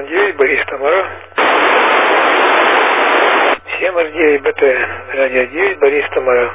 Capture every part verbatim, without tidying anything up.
Роман девять, Борис Тамара. семь эр девять бэ тэ, радио девять, Борис Тамара.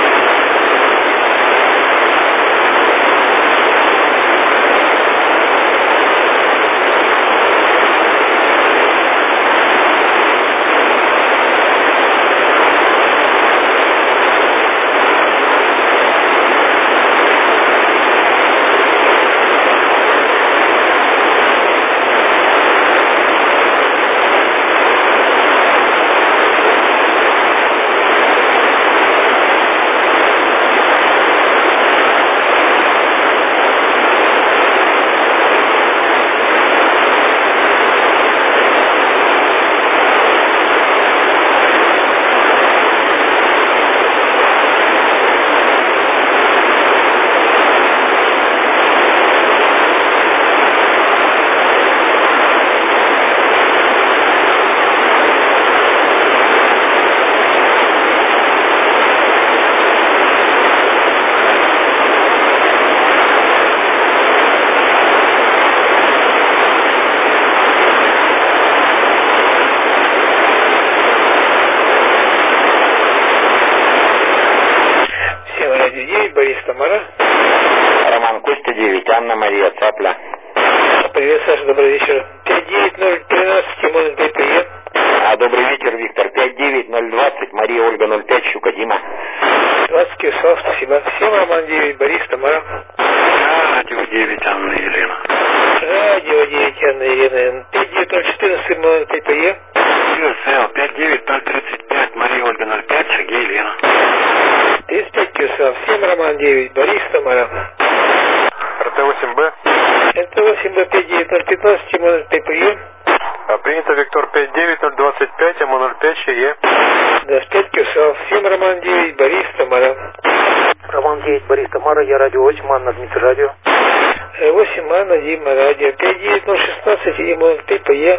Борис Тамара. Роман Костя девять, Анна Мария Цапля. Привет, Саша, добрый вечер. пять девять ноль тринадцать, Тимон пять привет. А, добрый вечер, Виктор. пять девять ноль двадцать, Мария Ольга ноль пять, Щука Дима. двадцать Кирсов, спасибо. всем Роман девять, Борис Тамара. Радио девять, Анна Елена. Радио девять, Анна Елена. пять девять ноль четырнадцать, Тимон пять привет. ЮСЛ пять девять ноль тридцать пять, Мария Ольга ноль пять, Сергей Елена. тридцать пять Кирсов, всем Роман девять, Борис Тамара. эр тэ восемь бэ. эр тэ восемь бэ пять девять ноль пятнадцать, Тимон пять привет. А, принято, Виктор пять девять ноль двадцать пять, эм ноль пять, ЧЕ. двадцать пять Кирсов, всем Роман девять, Борис Тамара. Роман девять, Борис Тамара, я радио восемь, Анна Дмитрий радио. восемь Анна Дима радио, пять девять ноль шестнадцать, эм пять ПЕ.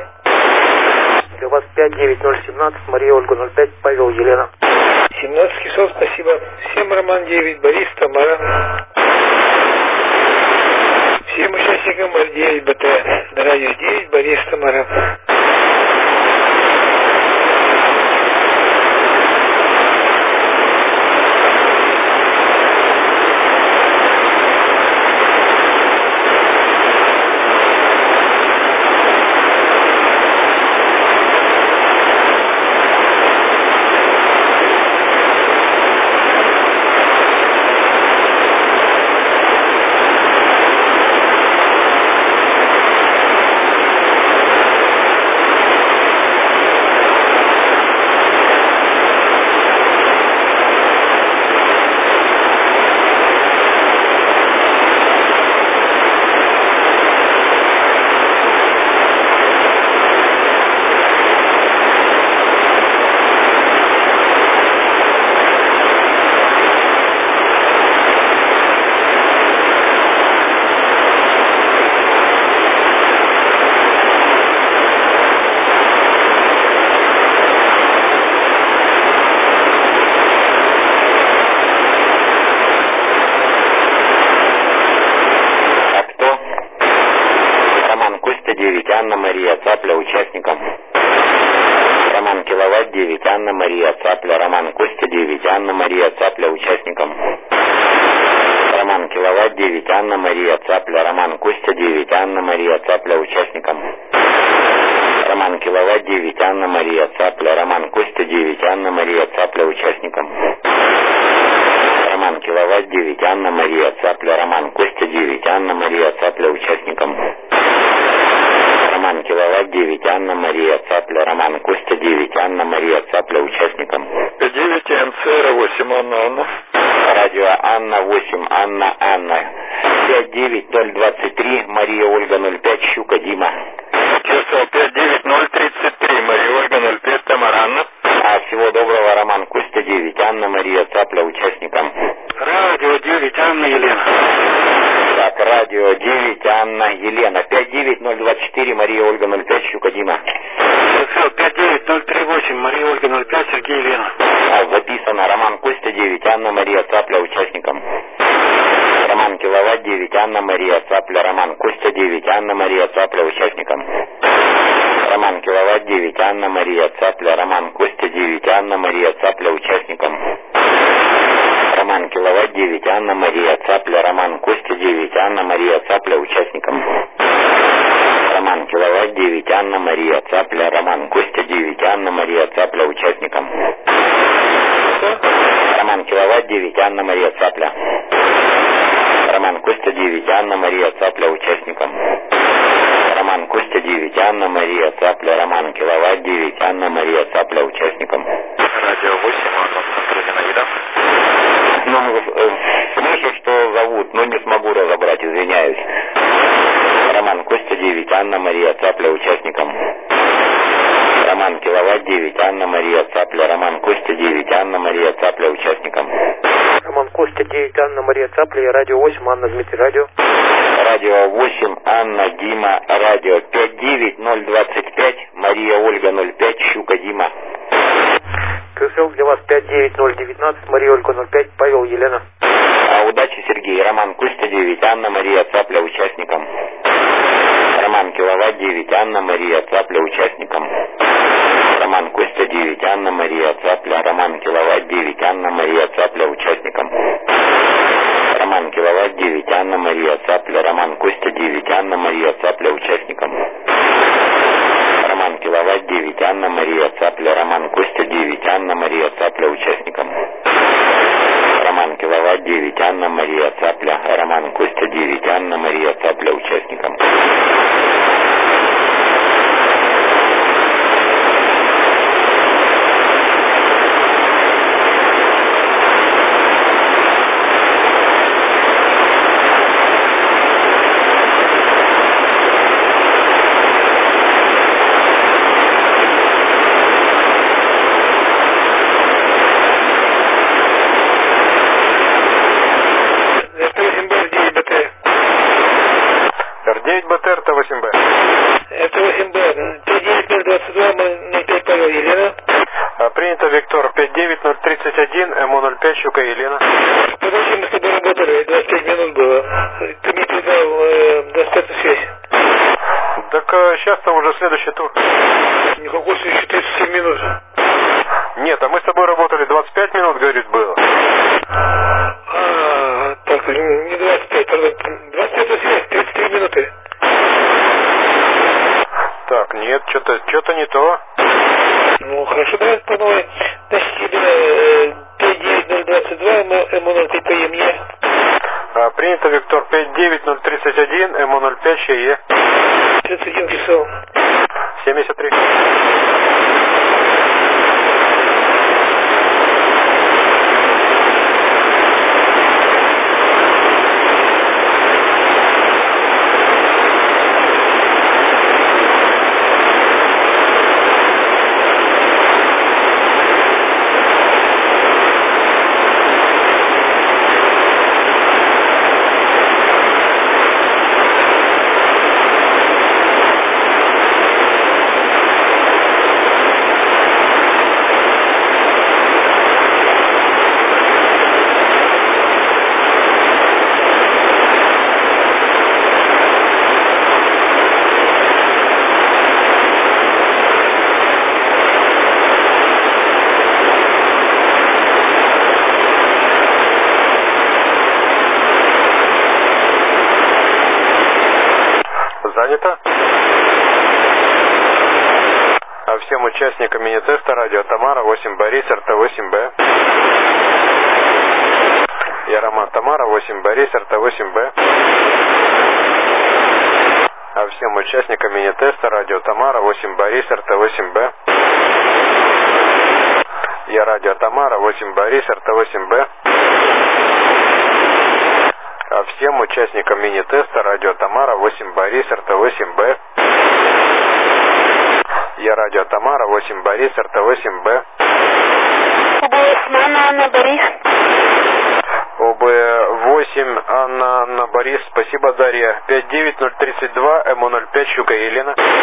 Для вас пять девять ноль семнадцать, Мария Ольга ноль пять, Павел Елена. семнадцать Кирсов, спасибо. всем Роман девять, Борис Тамара. Всем участникам эр девять бэ тэ, радио девять, Борис Тамара. Анна Мария Цапля, участникам. Роман Киловатт девять, Анна Мария Цапля, Роман Костя девять, Анна Мария Цапля, участникам. Роман Киловатт девять, Анна Мария Цапля, Роман Костя девять, Анна Мария Цапля, участникам. Роман Киловатт девять, Анна Мария Цапля, Роман Костя девять, Анна Мария Цапля, участникам. Роман Киловатт девять, Анна Мария Цапля, Роман Костя девять, Анна Мария Цапля, участникам. Роман Киловатт девять, Анна Мария Цапля, Роман Костя девять, Анна Мария Цапля, участникам. пять девять эм цэ эр восемь, Анна Анна. Радио Анна восемь, Анна Анна. пять девять ноль двадцать три, Мария Ольга ноль пять, Щука Дима. КСЛ пять девять ноль тридцать три, Мария Ольга ноль пять, Тамара Анна. А всего доброго, Роман Костя девять, Анна Мария Цапля, участникам. Радио девять, Анна Елена. Так, радио девять, Анна Елена. пять девять ноль двадцать четыре, Мария Ольга ноль пять, Щука Дима. пять девять ноль тридцать восемь, Мария Ольга ноль пять, Сергей Елена. А, записано Роман Костя девять, Анна Мария Цапля, участникам. Роман Киловатт девять, Анна Мария Цапля, Роман Костя девять, Анна Мария Цапля, участникам. Мария Цапля, Роман Костя девять, Анна Мария Цапля участникам. Роман Киловатт девять, Анна Мария Цапля, Роман Костя девять, Анна Мария Цапля участникам. Роман Киловатт девять, Анна Мария Цапля, Роман Костя девять, Анна Мария Цапля участникам. Роман Киловатт девять, Анна Мария Цапля. Роман Костя девять, Анна Мария Цапля участникам. Роман Костя девять, Анна Мария Цапля, Роман Киловатт девять, Анна Мария Цапля участникам. Радио восемь, Антон, контроль на видах. Ну, э, слышу, что зовут, но не смогу разобрать, извиняюсь. Роман Костя девять, Анна Мария Цапля участникам. Роман Киловатт девять, Анна Мария Цапля, Роман Костя девять, Анна Мария Цапля участникам. Роман Костя девять, Анна Мария Цапля, радио восемь, Анна Дмитрий, радио. Радио восемь, Анна, Дима, радио пять девять ноль двадцать пять, Мария Ольга ноль пять, Щука Дима. КСЛ для вас пять девять ноль девятнадцать, Мария Ольга ноль пять, Павел, Елена. А, удачи, Сергей. Роман Костя девять, Анна Мария Цапля участникам. Роман Киловатт девять, Анна Мария Цапля участникам. Роман Костя девять, Анна Мария Цапля, Роман Киловатт девять, Анна Мария Цапля участникам. Роман Киловатт девять, Анна Мария Цапля, Роман Костя девять, Анна Мария Цапля участникам. Роман Киловатт девять, Анна Мария Цапля, Роман Костя девять, Анна Мария Цапля участникам. Роман Киловатт девять, Анна Мария Цапля, Роман Костя девять, Анна Мария Цапля участникам. девять БТР, Т восемь Б. Это восемь Б. пять девять ноль двадцать два, ноль пять, Павел, Елена. Принято, Виктор, пять девять ноль тридцать один, МО ноль пять, Щука, Елена. Подожди, мы с тобой работали, двадцать пять минут было. Ты мне передал э, двадцать пятую связь. Так э, сейчас-то уже следующий тур. Никакой еще тридцать семь минут. Нет, а мы с тобой работали двадцать пять минут, говорит, было. А, так, не двадцать пять, пардон. двадцать пятую связь, тридцать три минуты. Так, нет, что-то что-то не то. Ну, хорошо, давай по новой. Значит, тебе э, пять девять ноль двадцать два, МО ноль пять, ПЕМЕ. А, принято, Виктор, пять девять ноль тридцать один, МО ноль пять, ЧЕ. тридцать один писал. семьдесят три. Занято. А всем участникам мини-теста радио Тамара восемь Борис, РТ восемь Б. Я Роман Тамара восемь Борис, РТ восемь Б. А всем участникам мини-теста радио Тамара восемь Борис, РТ восемь Б. Я радио Тамара восемь Борис, РТ восемь Б. А всем участникам мини-теста радио Тамара восемь Борис, РТ восемь Б. Я радио Тамара восемь Борис, РТ восемь Б. ОБ Анна, Анна, Борис. ОБ восемь, Анна, Анна, Борис. Спасибо, Дарья. пять девять ноль тридцать два, МО ноль пять, Щука, Елена.